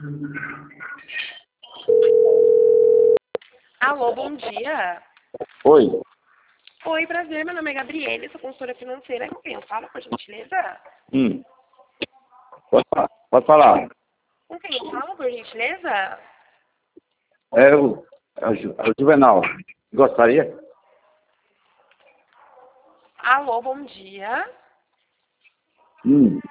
Alô, bom dia. Oi. Oi, prazer, meu nome é Gabriele, sou consultora financeira. Com quem eu falo, por gentileza? Pode falar. Com quem eu falo, por gentileza? É o Juvenal. Gostaria? Alô, bom dia.